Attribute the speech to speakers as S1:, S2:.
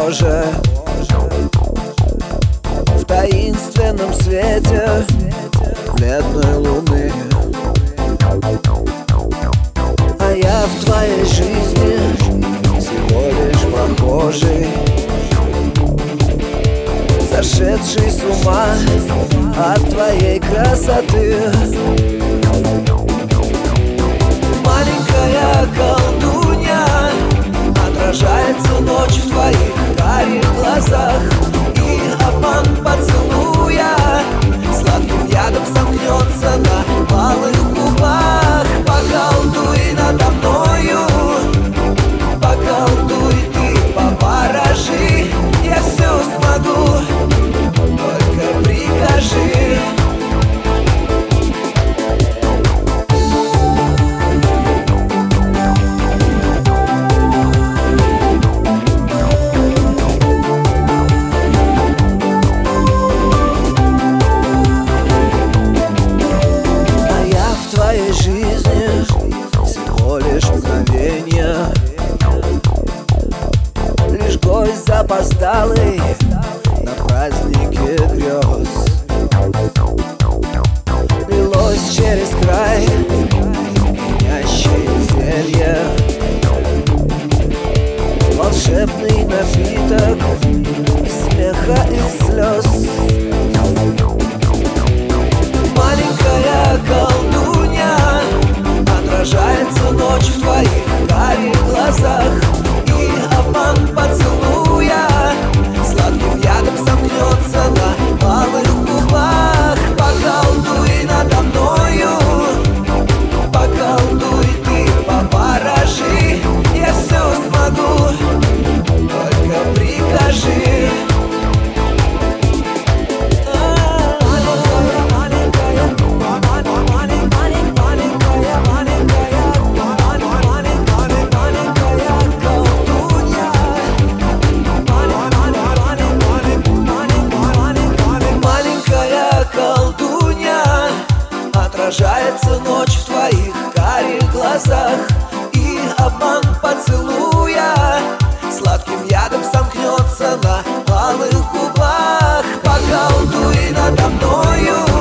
S1: коже, в таинственном свете бледной луны. А я в твоей жизни всего лишь прохожий, сошедший с ума от твоей красоты. Маленькая колдунья, отражается ночь в твоих карих глазах, и обман поцелуя сладким ядом сомкнется на малых губах. Поколдуй надо мною, поколдуй ты, поворожи, я все смогу, только прикажи. Жизни всего лишь мгновенье, лишь гость запоздалый на празднике грез. Лилось через край пьянящее зелье, волшебный напиток смеха и слез. Маленькая колдунья, отражается ночь в твоих карих глазах, и обман поцелуя сладким ядом сомкнется на малых губах. Поколдуй надо мною, поколдуй ты, поворожи, я все смогу, только прикажи. Отражается ночь в твоих карих глазах, и обман поцелуя сладким ядом сомкнется на малых губах. Поколдуй надо мною,